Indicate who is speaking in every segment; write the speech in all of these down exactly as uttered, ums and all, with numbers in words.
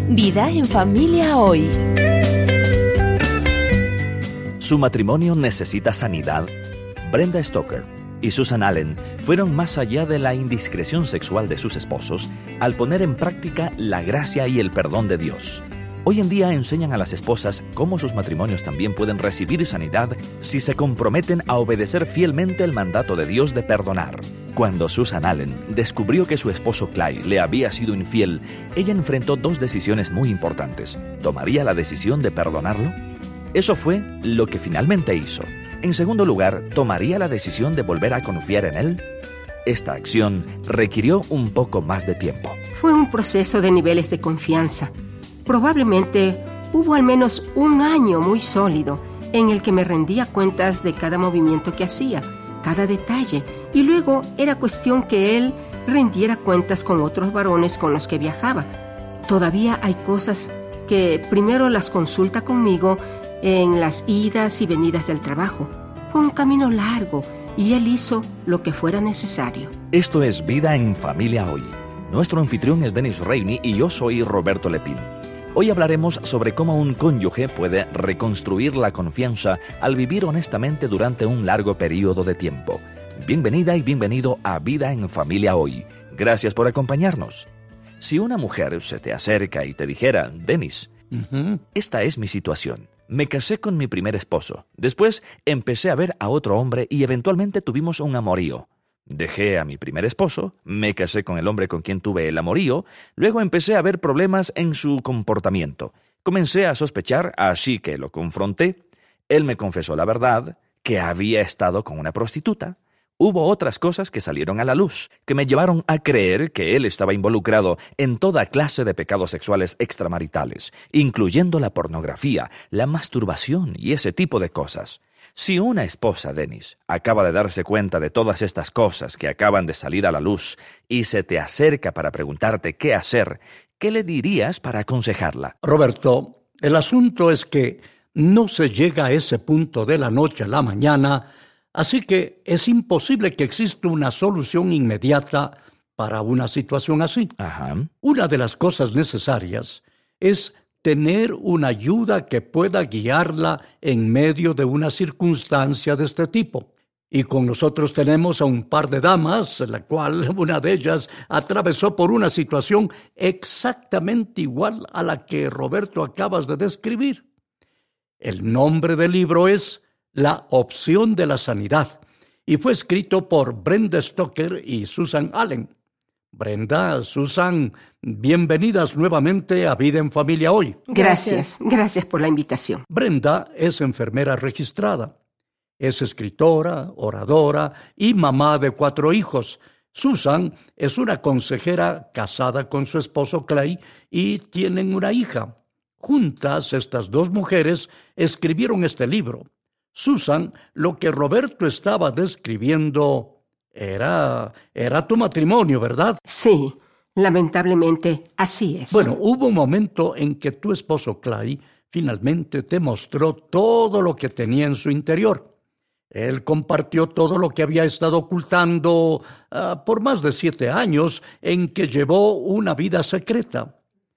Speaker 1: Vida en familia hoy.
Speaker 2: ¿Su matrimonio necesita sanidad? Brenda Stoker y Susan Allen fueron más allá de la indiscreción sexual de sus esposos al poner en práctica la gracia y el perdón de Dios. Hoy en día enseñan a las esposas cómo sus matrimonios también pueden recibir sanidad si se comprometen a obedecer fielmente el mandato de Dios de perdonar. Cuando Susan Allen descubrió que su esposo Clay le había sido infiel, ella enfrentó dos decisiones muy importantes. ¿Tomaría la decisión de perdonarlo? Eso fue lo que finalmente hizo. En segundo lugar, ¿tomaría la decisión de volver a confiar en él? Esta acción requirió un poco más de tiempo.
Speaker 3: Fue un proceso de niveles de confianza. Probablemente hubo al menos un año muy sólido en el que me rendía cuentas de cada movimiento que hacía, cada detalle, y luego era cuestión que él rindiera cuentas con otros varones con los que viajaba. Todavía hay cosas que primero las consulta conmigo en las idas y venidas del trabajo. Fue un camino largo y él hizo lo que fuera necesario.
Speaker 2: Esto es Vida en Familia Hoy. Nuestro anfitrión es Dennis Rainey y yo soy Roberto Lepín. Hoy hablaremos sobre cómo un cónyuge puede reconstruir la confianza al vivir honestamente durante un largo periodo de tiempo. Bienvenida y bienvenido a Vida en Familia Hoy. Gracias por acompañarnos. Si una mujer se te acerca y te dijera, Dennis, uh-huh. esta es mi situación. Me casé con mi primer esposo. Después empecé a ver a otro hombre y eventualmente tuvimos un amorío. Dejé a mi primer esposo, me casé con el hombre con quien tuve el amorío, luego empecé a ver problemas en su comportamiento. Comencé a sospechar, así que lo confronté. Él me confesó la verdad, que había estado con una prostituta. Hubo otras cosas que salieron a la luz, que me llevaron a creer que él estaba involucrado en toda clase de pecados sexuales extramaritales, incluyendo la pornografía, la masturbación y ese tipo de cosas. Si una esposa, Dennis, acaba de darse cuenta de todas estas cosas que acaban de salir a la luz y se te acerca para preguntarte qué hacer, ¿qué le dirías para aconsejarla?
Speaker 4: Roberto, el asunto es que no se llega a ese punto de la noche a la mañana, así que es imposible que exista una solución inmediata para una situación así.
Speaker 2: Ajá.
Speaker 4: Una de las cosas necesarias es tener una ayuda que pueda guiarla en medio de una circunstancia de este tipo. Y con nosotros tenemos a un par de damas, la cual una de ellas atravesó por una situación exactamente igual a la que Roberto acabas de describir. El nombre del libro es La opción de la sanidad y fue escrito por Brenda Stoker y Susan Allen. Brenda, Susan, bienvenidas nuevamente a Vida en Familia Hoy.
Speaker 3: Gracias, gracias por la invitación.
Speaker 4: Brenda es enfermera registrada. Es escritora, oradora y mamá de cuatro hijos. Susan es una consejera casada con su esposo Clay y tienen una hija. Juntas, estas dos mujeres escribieron este libro. Susan, lo que Roberto estaba describiendo Era, era tu matrimonio, ¿verdad?
Speaker 3: Sí, lamentablemente así es.
Speaker 4: Bueno, hubo un momento en que tu esposo Clay finalmente te mostró todo lo que tenía en su interior. Él compartió todo lo que había estado ocultando uh, por más de siete años en que llevó una vida secreta.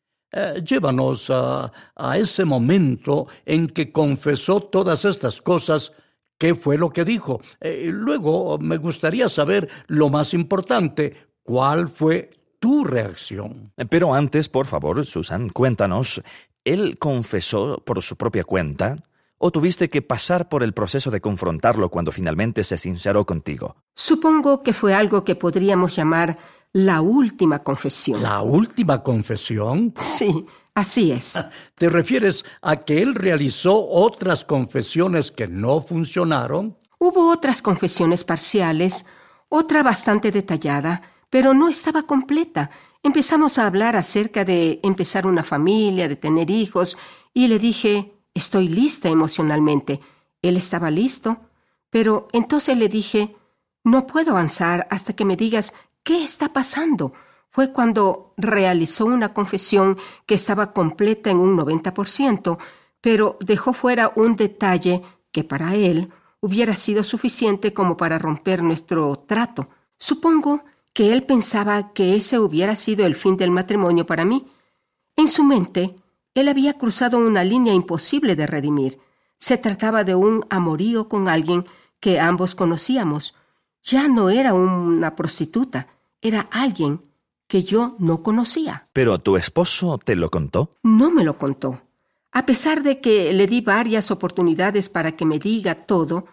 Speaker 4: Uh, llévanos uh, a ese momento en que confesó todas estas cosas. ¿Qué fue lo que dijo? Eh, luego me gustaría saber lo más importante, ¿cuál fue tu reacción?
Speaker 2: Pero antes, por favor, Susan, cuéntanos, ¿él confesó por su propia cuenta o tuviste que pasar por el proceso de confrontarlo cuando finalmente se sinceró contigo?
Speaker 3: Supongo que fue algo que podríamos llamar la última confesión.
Speaker 4: ¿La última confesión?
Speaker 3: Sí. Así es.
Speaker 4: ¿Te refieres a que él realizó otras confesiones que no funcionaron?
Speaker 3: Hubo otras confesiones parciales, otra bastante detallada, pero no estaba completa. Empezamos a hablar acerca de empezar una familia, de tener hijos, y le dije, estoy lista emocionalmente. Él estaba listo, pero entonces le dije, no puedo avanzar hasta que me digas qué está pasando. Fue cuando realizó una confesión que estaba completa en un noventa por ciento, pero dejó fuera un detalle que para él hubiera sido suficiente como para romper nuestro trato. Supongo que él pensaba que ese hubiera sido el fin del matrimonio para mí. En su mente, él había cruzado una línea imposible de redimir. Se trataba de un amorío con alguien que ambos conocíamos. Ya no era una prostituta, era alguien que yo no conocía.
Speaker 2: ¿Pero tu esposo te lo contó?
Speaker 3: No me lo contó. A pesar de que le di varias oportunidades para que me diga todo,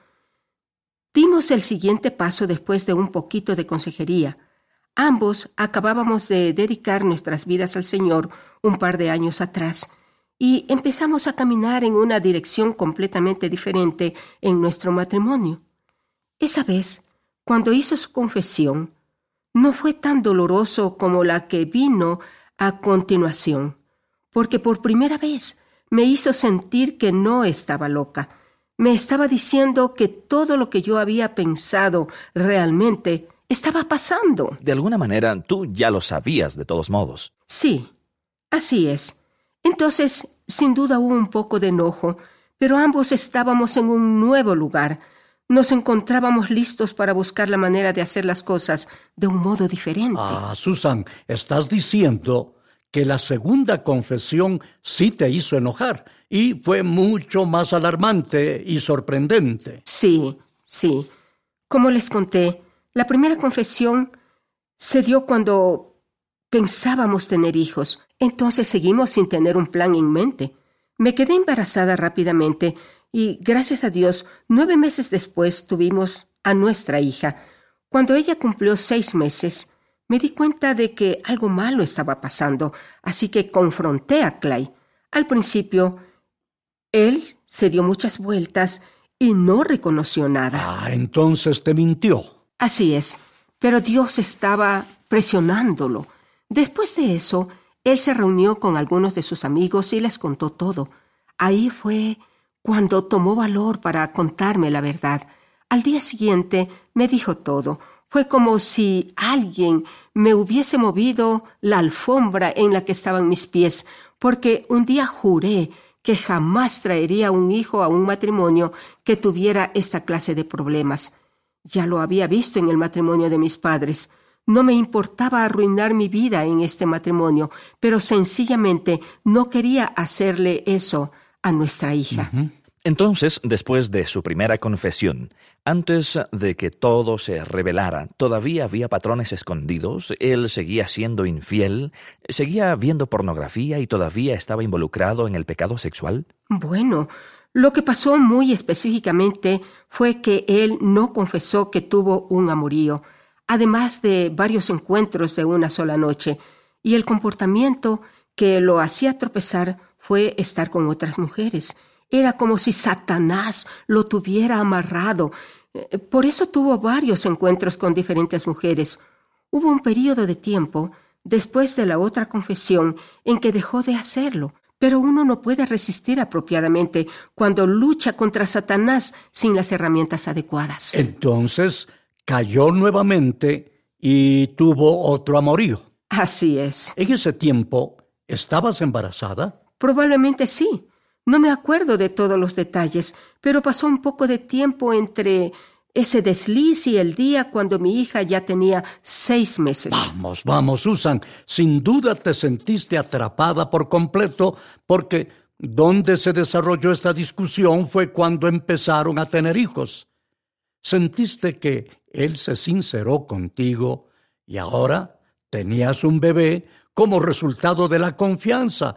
Speaker 3: dimos el siguiente paso después de un poquito de consejería. Ambos acabábamos de dedicar nuestras vidas al Señor un par de años atrás y empezamos a caminar en una dirección completamente diferente en nuestro matrimonio. Esa vez, cuando hizo su confesión, no fue tan doloroso como la que vino a continuación, porque por primera vez me hizo sentir que no estaba loca. Me estaba diciendo que todo lo que yo había pensado realmente estaba pasando.
Speaker 2: De alguna manera, tú ya lo sabías de todos modos.
Speaker 3: Sí, así es. Entonces, sin duda hubo un poco de enojo, pero ambos estábamos en un nuevo lugar. Nos encontrábamos listos para buscar la manera de hacer las cosas de un modo diferente.
Speaker 4: Ah, Susan, estás diciendo que la segunda confesión sí te hizo enojar y fue mucho más alarmante y sorprendente.
Speaker 3: Sí, sí. Como les conté, la primera confesión se dio cuando pensábamos tener hijos. Entonces seguimos sin tener un plan en mente. Me quedé embarazada rápidamente y, gracias a Dios, nueve meses después tuvimos a nuestra hija. Cuando ella cumplió seis meses, me di cuenta de que algo malo estaba pasando, así que confronté a Clay. Al principio, él se dio muchas vueltas y no reconoció nada.
Speaker 4: Ah, entonces te mintió.
Speaker 3: Así es, pero Dios estaba presionándolo. Después de eso, él se reunió con algunos de sus amigos y les contó todo. Ahí fue cuando tomó valor para contarme la verdad. Al día siguiente me dijo todo. Fue como si alguien me hubiese movido la alfombra en la que estaban mis pies, porque un día juré que jamás traería un hijo a un matrimonio que tuviera esta clase de problemas. Ya lo había visto en el matrimonio de mis padres. No me importaba arruinar mi vida en este matrimonio, pero sencillamente no quería hacerle eso a nuestra hija.
Speaker 2: Uh-huh. Entonces, después de su primera confesión, antes de que todo se revelara, ¿todavía había patrones escondidos? ¿Él seguía siendo infiel? ¿Seguía viendo pornografía y todavía estaba involucrado en el pecado sexual?
Speaker 3: Bueno, lo que pasó muy específicamente fue que él no confesó que tuvo un amorío, además de varios encuentros de una sola noche, y el comportamiento que lo hacía tropezar fue estar con otras mujeres. Era como si Satanás lo tuviera amarrado. Por eso tuvo varios encuentros con diferentes mujeres. Hubo un periodo de tiempo, después de la otra confesión, en que dejó de hacerlo. Pero uno no puede resistir apropiadamente cuando lucha contra Satanás sin las herramientas adecuadas.
Speaker 4: Entonces cayó nuevamente y tuvo otro amorío.
Speaker 3: Así es.
Speaker 4: En ese tiempo, ¿estabas embarazada?
Speaker 3: Probablemente sí. No me acuerdo de todos los detalles, pero pasó un poco de tiempo entre ese desliz y el día cuando mi hija ya tenía seis meses.
Speaker 4: Vamos, vamos, Susan. Sin duda te sentiste atrapada por completo porque donde se desarrolló esta discusión fue cuando empezaron a tener hijos. Sentiste que él se sinceró contigo y ahora tenías un bebé como resultado de la confianza.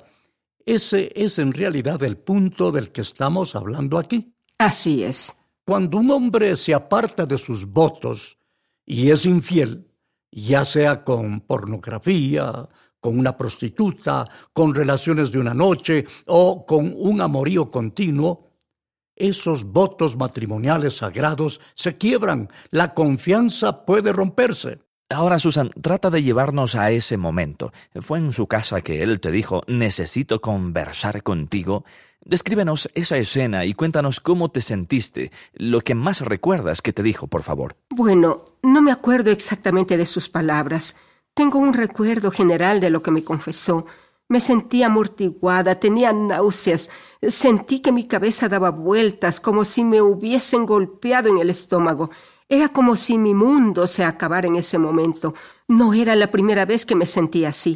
Speaker 4: Ese es en realidad el punto del que estamos hablando aquí.
Speaker 3: Así es.
Speaker 4: Cuando un hombre se aparta de sus votos y es infiel, ya sea con pornografía, con una prostituta, con relaciones de una noche o con un amorío continuo, esos votos matrimoniales sagrados se quiebran. La confianza puede romperse.
Speaker 2: Ahora, Susan, trata de llevarnos a ese momento. ¿Fue en su casa que él te dijo, necesito conversar contigo? Descríbenos esa escena y cuéntanos cómo te sentiste, lo que más recuerdas que te dijo, por favor.
Speaker 3: Bueno, no me acuerdo exactamente de sus palabras. Tengo un recuerdo general de lo que me confesó. Me sentí amortiguada, tenía náuseas, sentí que mi cabeza daba vueltas, como si me hubiesen golpeado en el estómago. Era como si mi mundo se acabara en ese momento. No era la primera vez que me sentía así.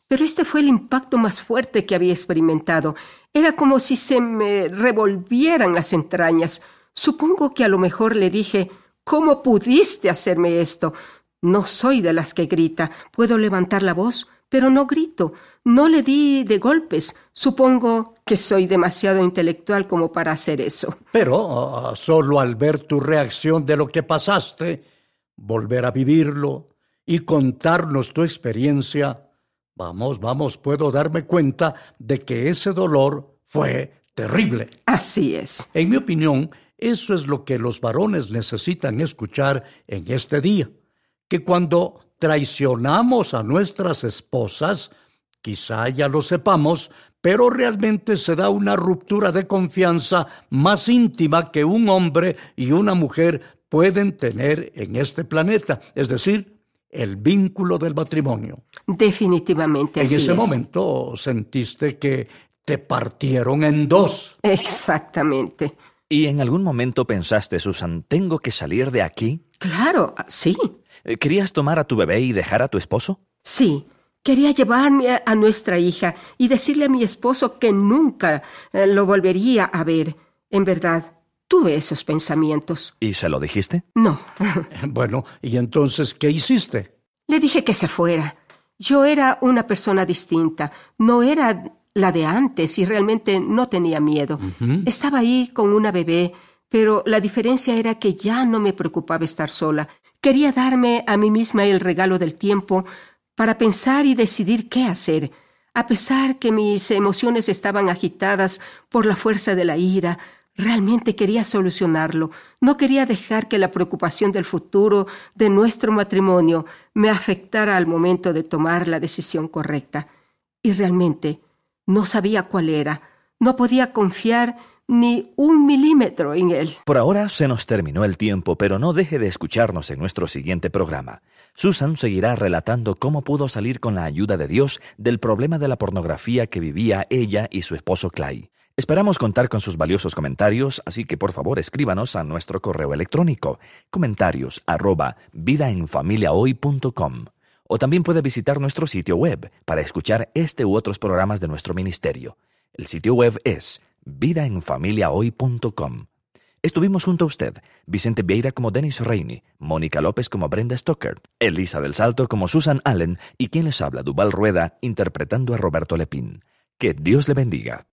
Speaker 3: Pero este fue el impacto más fuerte que había experimentado. Era como si se me revolvieran las entrañas. Supongo que a lo mejor le dije: ¿cómo pudiste hacerme esto? No soy de las que grita. Puedo levantar la voz, pero no grito. No le di de golpes. Supongo que soy demasiado intelectual como para hacer eso.
Speaker 4: Pero uh, solo al ver tu reacción de lo que pasaste, volver a vivirlo y contarnos tu experiencia, vamos, vamos, puedo darme cuenta de que ese dolor fue terrible.
Speaker 3: Así es.
Speaker 4: En mi opinión, eso es lo que los varones necesitan escuchar en este día. Que cuando traicionamos a nuestras esposas, quizá ya lo sepamos, pero realmente se da una ruptura de confianza más íntima que un hombre y una mujer pueden tener en este planeta, es decir, el vínculo del matrimonio.
Speaker 3: Definitivamente así es.
Speaker 4: En ese momento sentiste que te partieron en dos.
Speaker 3: Exactamente.
Speaker 2: ¿Y en algún momento pensaste, Susan, tengo que salir de aquí?
Speaker 3: Claro, sí.
Speaker 2: ¿Querías tomar a tu bebé y dejar a tu esposo?
Speaker 3: Sí. Quería llevarme a, a nuestra hija y decirle a mi esposo que nunca eh, lo volvería a ver. En verdad, tuve esos pensamientos.
Speaker 2: ¿Y se lo dijiste?
Speaker 3: No.
Speaker 4: Bueno, ¿y entonces qué hiciste?
Speaker 3: Le dije que se fuera. Yo era una persona distinta. No era la de antes y realmente no tenía miedo. Uh-huh. Estaba ahí con una bebé, pero la diferencia era que ya no me preocupaba estar sola. Quería darme a mí misma el regalo del tiempo para pensar y decidir qué hacer. A pesar que mis emociones estaban agitadas por la fuerza de la ira, realmente quería solucionarlo. No quería dejar que la preocupación del futuro de nuestro matrimonio me afectara al momento de tomar la decisión correcta. Y realmente no sabía cuál era. No podía confiar ni un milímetro en él.
Speaker 2: Por ahora se nos terminó el tiempo, pero no deje de escucharnos en nuestro siguiente programa. Susan seguirá relatando cómo pudo salir con la ayuda de Dios del problema de la pornografía que vivía ella y su esposo Clay. Esperamos contar con sus valiosos comentarios, así que por favor escríbanos a nuestro correo electrónico comentarios arroba vidaenfamiliahoy punto com, o también puede visitar nuestro sitio web para escuchar este u otros programas de nuestro ministerio. El sitio web es vidaenfamiliahoy punto com. Estuvimos junto a usted, Vicente Vieira como Dennis Reini, Mónica López como Brenda Stoker, Elisa del Salto como Susan Allen y quien les habla, Duval Rueda, interpretando a Roberto Lepín. Que Dios le bendiga.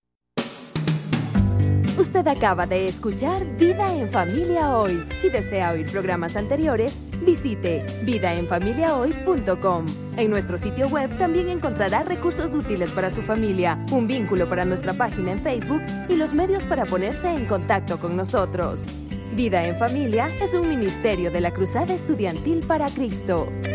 Speaker 1: Usted acaba de escuchar Vida en Familia Hoy. Si desea oír programas anteriores, visite vida en familia hoy punto com. En nuestro sitio web también encontrará recursos útiles para su familia, un vínculo para nuestra página en Facebook y los medios para ponerse en contacto con nosotros. Vida en Familia es un ministerio de la Cruzada Estudiantil para Cristo.